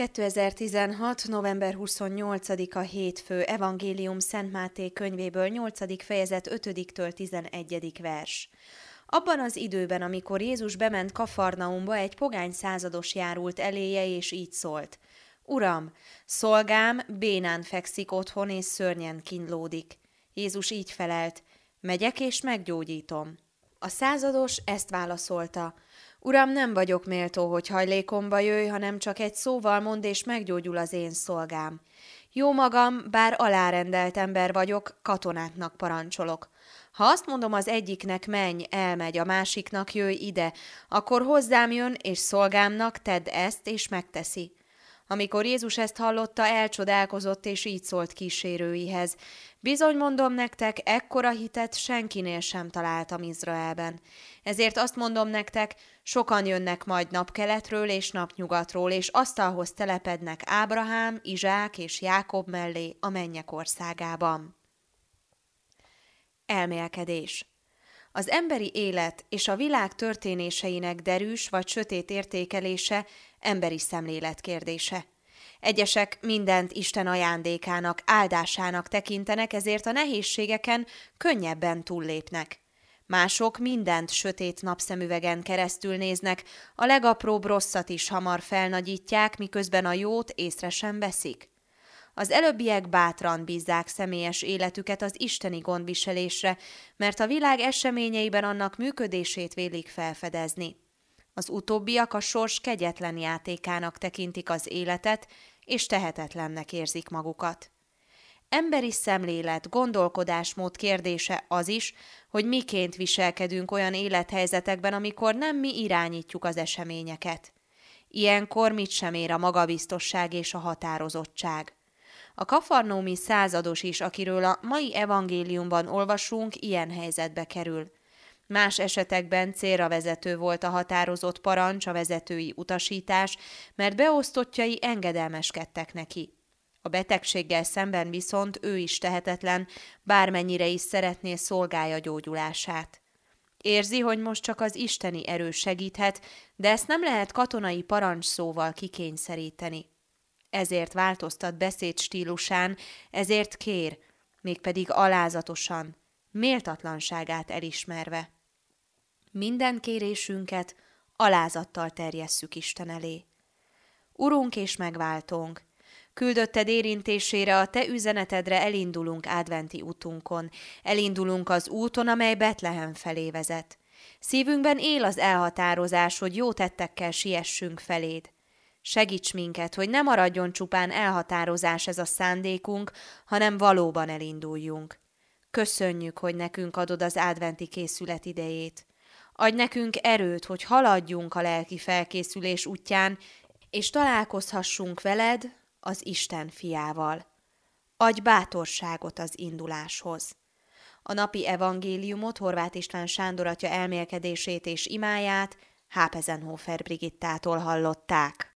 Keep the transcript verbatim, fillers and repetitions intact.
kétezer-tizenhat. november huszonnyolcadika hétfő. Evangélium Szent Máté könyvéből nyolcadik fejezet ötödiktől tizenegyedik vers. Abban az időben, amikor Jézus bement Kafarnaumba, egy pogány százados járult eléje, és így szólt: Uram, szolgám bénán fekszik otthon, és szörnyen kínlódik. Jézus így felelt: Megyek, és meggyógyítom. A százados ezt válaszolta: Uram, nem vagyok méltó, hogy hajlékomba jöjj, hanem csak egy szóval mondd, és meggyógyul az én szolgám. Jó magam, bár alárendelt ember vagyok, katonáknak parancsolok. Ha azt mondom az egyiknek menj, elmegy, a másiknak jöjj ide, akkor hozzám jön, és szolgámnak tedd ezt, és megteszi. Amikor Jézus ezt hallotta, elcsodálkozott, és így szólt kísérőihez: Bizony mondom nektek, ekkora hitet senkinél sem találtam Izraelben. Ezért azt mondom nektek, sokan jönnek majd napkeletről és napnyugatról, és asztalhoz telepednek Ábrahám, Izsák és Jákob mellé a mennyek országában. Elmélkedés. Az emberi élet és a világ történéseinek derűs vagy sötét értékelése emberi szemlélet kérdése. Egyesek mindent Isten ajándékának, áldásának tekintenek, ezért a nehézségeken könnyebben túllépnek. Mások mindent sötét napszemüvegen keresztül néznek, a legapróbb rosszat is hamar felnagyítják, miközben a jót észre sem veszik. Az előbbiek bátran bízzák személyes életüket az isteni gondviselésre, mert a világ eseményeiben annak működését vélik felfedezni. Az utóbbiak a sors kegyetlen játékának tekintik az életet, és tehetetlennek érzik magukat. Emberi szemlélet, gondolkodásmód kérdése az is, hogy miként viselkedünk olyan élethelyzetekben, amikor nem mi irányítjuk az eseményeket. Ilyenkor mit sem ér a magabiztosság és a határozottság. A kafarnaumi százados is, akiről a mai evangéliumban olvasunk, ilyen helyzetbe kerül. Más esetekben célra vezető volt a határozott parancs, a vezetői utasítás, mert beosztottjai engedelmeskedtek neki. A betegséggel szemben viszont ő is tehetetlen, bármennyire is szeretné szolgálja gyógyulását. Érzi, hogy most csak az isteni erő segíthet, de ezt nem lehet katonai parancsszóval kikényszeríteni. Ezért változtat beszédstílusán, ezért kér, mégpedig alázatosan, méltatlanságát elismerve. Minden kérésünket alázattal terjesszük Isten elé. Urunk és megváltónk, küldötted érintésére, a te üzenetedre elindulunk adventi útunkon, elindulunk az úton, amely Betlehem felé vezet. Szívünkben él az elhatározás, hogy jó tettekkel siessünk feléd. Segíts minket, hogy ne maradjon csupán elhatározás ez a szándékunk, hanem valóban elinduljunk. Köszönjük, hogy nekünk adod az adventi készület idejét. Adj nekünk erőt, hogy haladjunk a lelki felkészülés útján, és találkozhassunk veled, az Isten fiával. Adj bátorságot az induláshoz. A napi evangéliumot, Horváth István Sándor atya elmélkedését és imáját Hápezenhofer Brigittától hallották.